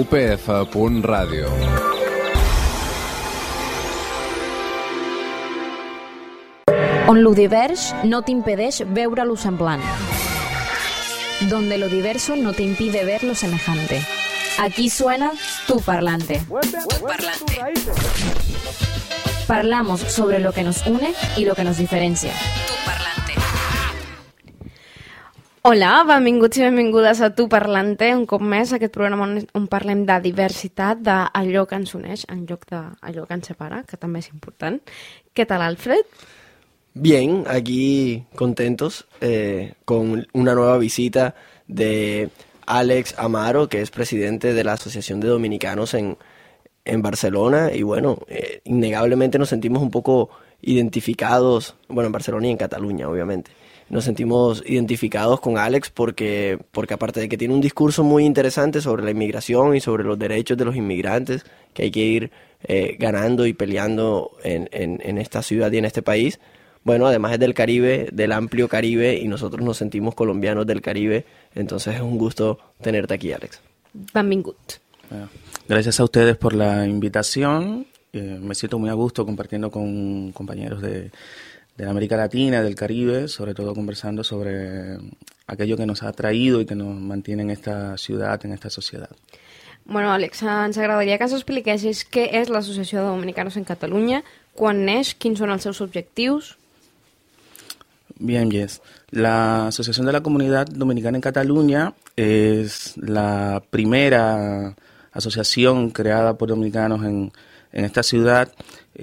upf.radio. On lo divers no t'impedeix veure lo semblant. Donde lo diverso no te impide ver lo semejante. Aquí suena Tu Parlante. Parlamos sobre lo que nos une y lo que nos diferencia. Tu Parlante. Hola, benvinguts i benvingudes a Tu Parlante, un cop més, aquest programa on parlem de diversitat, d'allò que ens uneix, en lloc d'allò que ens separa, que també és important. Què tal, Alfred? Bien, aquí contentos con una nueva visita de Alex Amaro, que es presidente de la Asociación de Dominicanos en Barcelona, y bueno, innegablemente nos sentimos un poco identificados, bueno, en Barcelona y en Cataluña, obviamente. Nos sentimos identificados con Alex porque aparte de que tiene un discurso muy interesante sobre la inmigración y sobre los derechos de los inmigrantes, que hay que ir ganando y peleando en esta ciudad y en este país. Bueno, además es del Caribe, del amplio Caribe, y nosotros nos sentimos colombianos del Caribe, entonces es un gusto tenerte aquí, Alex. Benvingut. Gracias a ustedes por la invitación. Me siento muy a gusto compartiendo con compañeros de América Latina, del Caribe, sobre todo conversando sobre aquello que nos ha atraído y que nos mantiene en esta ciudad, en esta sociedad. Bueno, Àlex, ens agradaria que ens expliquessis què és l'Associació de Dominicanos en Catalunya, quan neix, quins són els seus objectius. Bien, yes. La Asociación de la Comunidad Dominicana en Cataluña es la primera asociación creada por dominicanos en esta ciudad.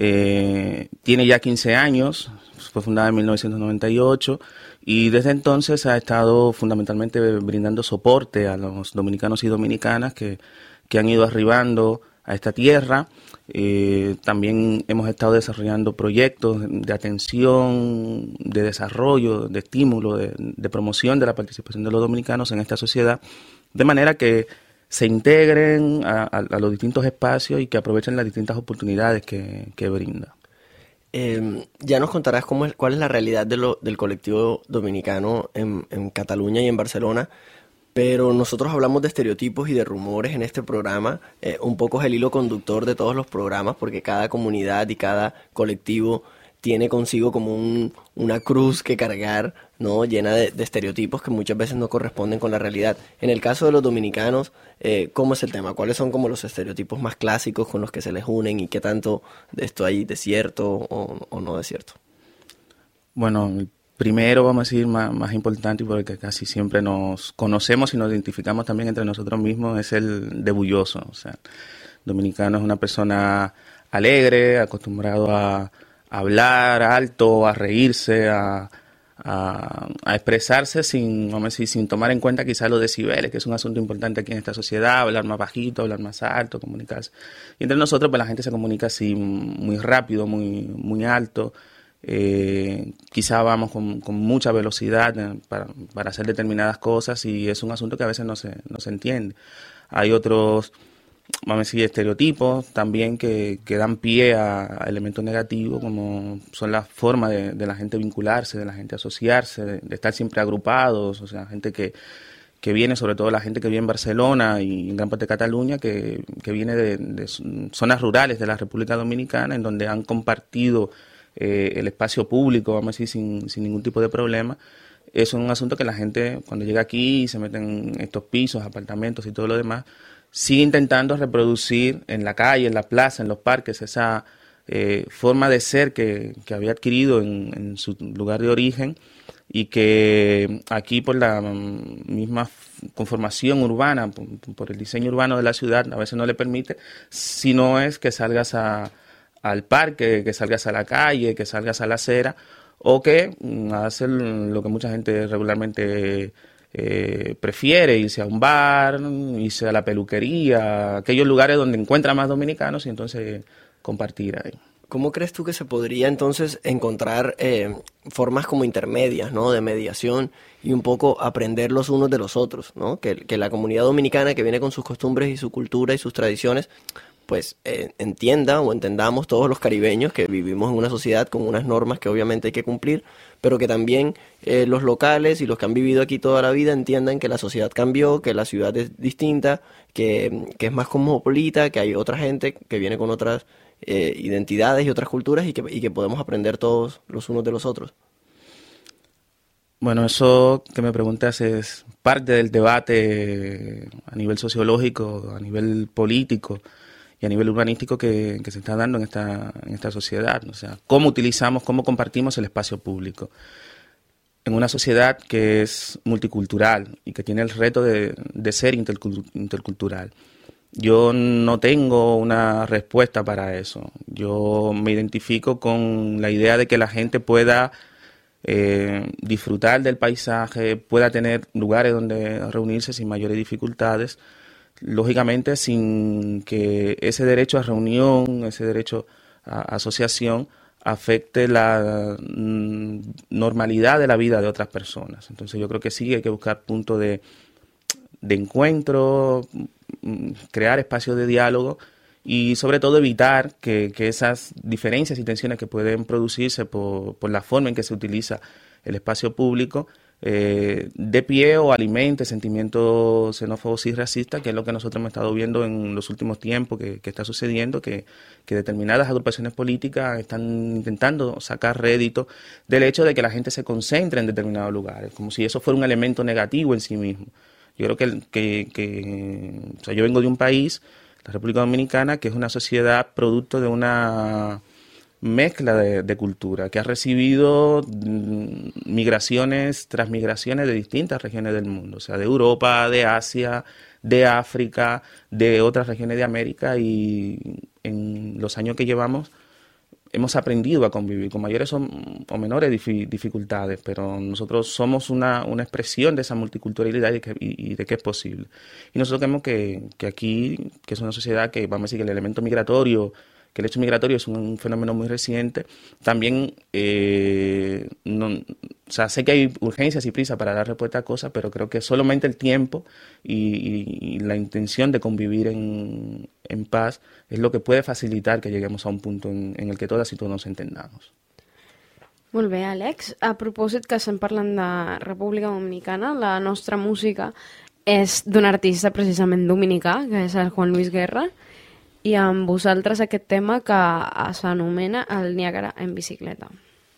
Tiene ya 15 años, fue fundada en 1998 y desde entonces ha estado fundamentalmente brindando soporte a los dominicanos y dominicanas que han ido arribando a esta tierra. También hemos estado desarrollando proyectos de atención, de desarrollo, de estímulo, de promoción de la participación de los dominicanos en esta sociedad, de manera que se integren a los distintos espacios y que aprovechen las distintas oportunidades que brinda. Ya nos contarás cuál es la realidad del colectivo dominicano en Cataluña y en Barcelona, pero nosotros hablamos de estereotipos y de rumores en este programa. Un poco es el hilo conductor de todos los programas, porque cada comunidad y cada colectivo tiene consigo como una cruz que cargar, ¿no? Llena de estereotipos que muchas veces no corresponden con la realidad. En el caso de los dominicanos, ¿cómo es el tema? ¿Cuáles son como los estereotipos más clásicos con los que se les unen y qué tanto de esto hay de cierto o no de cierto? Bueno, el primero, vamos a decir, más importante, porque casi siempre nos conocemos y nos identificamos también entre nosotros mismos, es el de bulloso. O sea, el dominicano es una persona alegre, acostumbrado a hablar alto, a reírse, a expresarse sin tomar en cuenta quizás los decibeles, que es un asunto importante aquí en esta sociedad, hablar más bajito, hablar más alto, comunicarse. Y entre nosotros pues la gente se comunica así muy rápido, muy alto. Quizá vamos con mucha velocidad para hacer determinadas cosas y es un asunto que a veces no se entiende. Hay otros, vamos a decir, estereotipos también que dan pie a elementos negativos, como son las formas de la gente vincularse, de la gente asociarse, de estar siempre agrupados, o sea, gente que viene, sobre todo la gente que vive en Barcelona y en gran parte de Cataluña, que viene de zonas rurales de la República Dominicana, en donde han compartido el espacio público, vamos a decir, sin ningún tipo de problema. Eso es un asunto que la gente, cuando llega aquí y se mete en estos pisos, apartamentos y todo lo demás, sigue intentando reproducir en la calle, en la plaza, en los parques, esa forma de ser que había adquirido en su lugar de origen y que aquí por la misma conformación urbana, por el diseño urbano de la ciudad, a veces no le permite, si no es que salgas al parque, que salgas a la calle, que salgas a la acera, o que hacer lo que mucha gente regularmente prefiere, irse a un bar, irse a la peluquería, aquellos lugares donde encuentra más dominicanos y entonces compartir ahí. ¿Cómo crees tú que se podría entonces encontrar formas como intermedias, ¿no? De mediación y un poco aprender los unos de los otros, ¿no? Que la comunidad dominicana que viene con sus costumbres y su cultura y sus tradiciones pues entiendan o entendamos todos los caribeños que vivimos en una sociedad con unas normas que obviamente hay que cumplir, pero que también los locales y los que han vivido aquí toda la vida entiendan que la sociedad cambió, que la ciudad es distinta, que es más cosmopolita, que hay otra gente que viene con otras identidades y otras culturas y que podemos aprender todos los unos de los otros. Bueno, eso que me preguntas es parte del debate a nivel sociológico, a nivel político y a nivel urbanístico que se está dando en esta sociedad. O sea, cómo utilizamos, cómo compartimos el espacio público en una sociedad que es multicultural y que tiene el reto de ser intercultural. Yo no tengo una respuesta para eso. Yo me identifico con la idea de que la gente pueda disfrutar del paisaje, pueda tener lugares donde reunirse sin mayores dificultades, lógicamente sin que ese derecho a reunión, ese derecho a asociación afecte la normalidad de la vida de otras personas. Entonces yo creo que sí hay que buscar puntos de encuentro, crear espacios de diálogo y sobre todo evitar que esas diferencias y tensiones que pueden producirse por la forma en que se utiliza el espacio público dé pie o alimente sentimientos xenófobos y racistas, que es lo que nosotros hemos estado viendo en los últimos tiempos que está sucediendo, que determinadas agrupaciones políticas están intentando sacar rédito del hecho de que la gente se concentre en determinados lugares, como si eso fuera un elemento negativo en sí mismo. Yo creo o sea, yo vengo de un país, la República Dominicana, que es una sociedad producto de una mezcla de cultura, que ha recibido migraciones tras migraciones de distintas regiones del mundo, o sea, de Europa, de Asia, de África, de otras regiones de América, y en los años que llevamos hemos aprendido a convivir con mayores o menores dificultades, pero nosotros somos una expresión de esa multiculturalidad y de que es posible. Y nosotros creemos que aquí, que es una sociedad que, vamos a decir, que el elemento migratorio, que el hecho migratorio es un fenómeno muy reciente, también, o sea, sé que hay urgencias y prisa para dar respuesta a cosas, pero creo que solamente el tiempo y la intención de convivir en paz es lo que puede facilitar que lleguemos a un punto en el que todas y todos nos entendamos. Molt bé, Àlex. A propòsit que estem parlant de República Dominicana, la nostra música és d'un artista precisament dominicà, que és el Juan Luis Guerra, i amb vosaltres aquest tema que s'anomena El Niágara en bicicleta.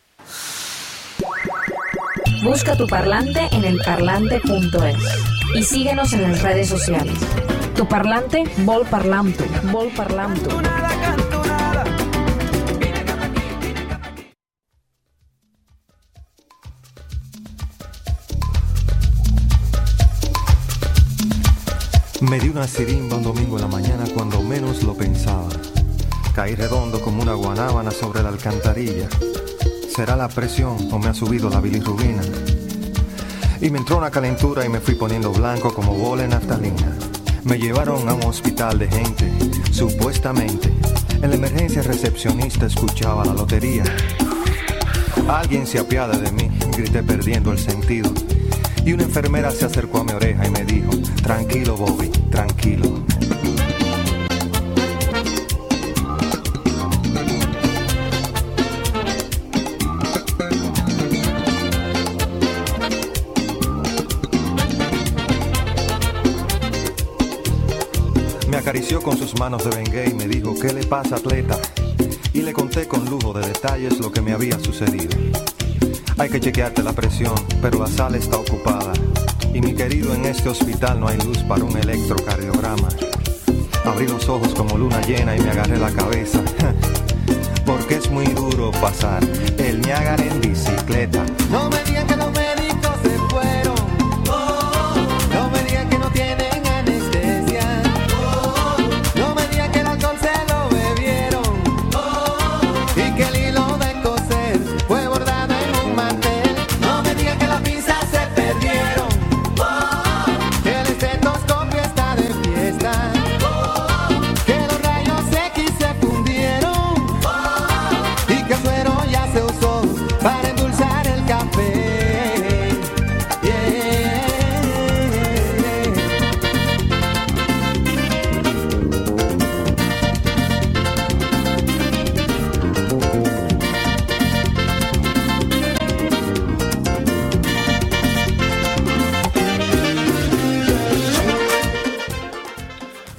Busca tu parlante en elparlante.es y síguenos en las redes sociales. Tu parlante vol parlar amb tu. Vol parlar amb tu. Me di una sirimba un domingo en la mañana cuando menos lo pensaba. Caí redondo como una guanábana sobre la alcantarilla. ¿Será la presión o me ha subido la bilirrubina? Y me entró una calentura y me fui poniendo blanco como bola en naftalina. Me llevaron a un hospital de gente, supuestamente. En la emergencia recepcionista escuchaba la lotería. Alguien se apiada de mí, grité perdiendo el sentido. Y una enfermera se acercó a mi oreja y me dijo: tranquilo, Bobby, tranquilo. Me acarició con sus manos de Bengay y me dijo: ¿qué le pasa, atleta? Y le conté con lujo de detalles lo que me había sucedido. Hay que chequearte la presión, pero la sala está ocupada. Y mi querido, en este hospital no hay luz para un electrocardiograma. Abrí los ojos como luna llena y me agarré la cabeza. Porque es muy duro pasar el Niágara en bicicleta. No me digan que los médicos se fueron. No me digan que no tienen anestesia. No me digan que el alcohol se lo bebieron. Y que el hilo de coser fue bordado en un mantel. No me digan que las pinzas se perdieron. Que el estetoscopio está de fiesta. Que los rayos X se fundieron. Y que el suero ya se usó para endulzar el café.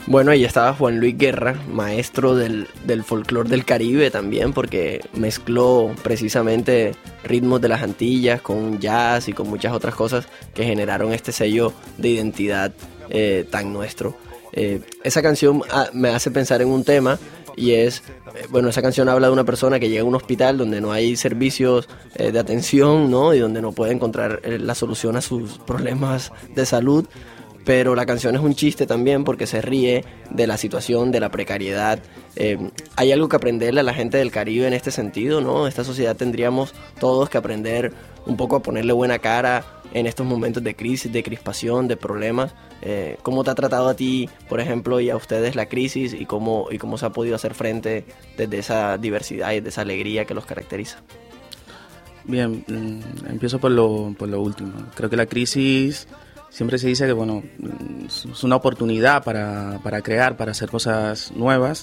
Bueno, ahí estaba Juan Luis Guerra, maestro del folclore del Caribe también, porque mezcló precisamente ritmos de las Antillas con jazz y con muchas otras cosas que generaron este sello de identidad tan nuestro. Esa canción me hace pensar en un tema, y es, bueno, esa canción habla de una persona que llega a un hospital donde no hay servicios de atención, ¿no? Y donde no puede encontrar la solución a sus problemas de salud. Pero la canción es un chiste también porque se ríe de la situación, de la precariedad. Hay algo que aprenderle a la gente del Caribe en este sentido, ¿no? Esta sociedad tendríamos todos que aprender un poco a ponerle buena cara en estos momentos de crisis, de crispación, de problemas. ¿Cómo te ha tratado a ti, por ejemplo, y a ustedes la crisis, y cómo se ha podido hacer frente desde esa diversidad y de esa alegría que los caracteriza? Bien, empiezo por lo último. Creo que la crisis... Siempre se dice que, bueno, es una oportunidad para crear, para hacer cosas nuevas.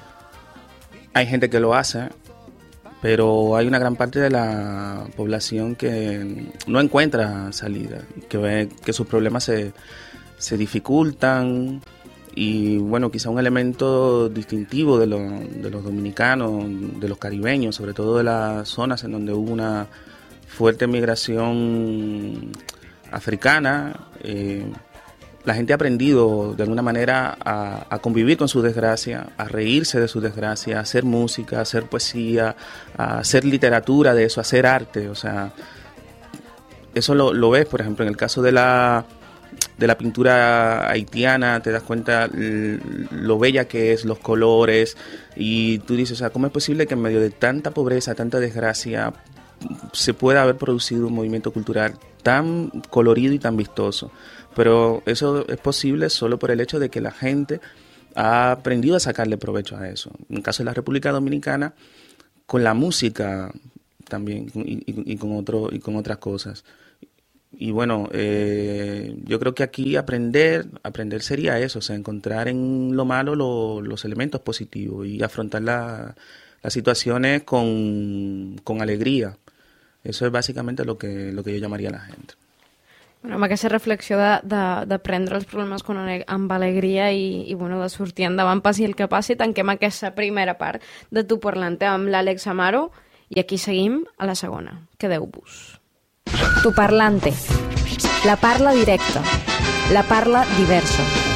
Hay gente que lo hace, pero hay una gran parte de la población que no encuentra salida, que ve que sus problemas se dificultan. Y bueno, quizá un elemento distintivo de los dominicanos, de los caribeños, sobre todo de las zonas en donde hubo una fuerte migración africana, la gente ha aprendido de alguna manera a convivir con su desgracia, a reírse de su desgracia, a hacer música, a hacer poesía, a hacer literatura de eso, a hacer arte. O sea, eso lo ves, por ejemplo, en el caso de la pintura haitiana, te das cuenta lo bella que es, los colores, y tú dices, o sea, ¿cómo es posible que en medio de tanta pobreza, tanta desgracia, se pueda haber producido un movimiento cultural tan colorido y tan vistoso? Pero eso es posible solo por el hecho de que la gente ha aprendido a sacarle provecho a eso. En el caso de la República Dominicana, con la música también y con otras cosas. Y bueno, yo creo que aquí aprender sería eso, o sea, encontrar en lo malo los elementos positivos y afrontar las situaciones con alegría. Eso es bàsicament lo que jo llamaria a la gent. Bueno, amb aquesta reflexió de prendre els problemes amb alegria i bueno, de sortir endavant passi el que passi, tanquem aquesta primera part de Tu Parlante amb l'Àlex Amaro i aquí seguim a la segona. Quedeu-vos. Tu Parlante. La parla directa. La parla diversa.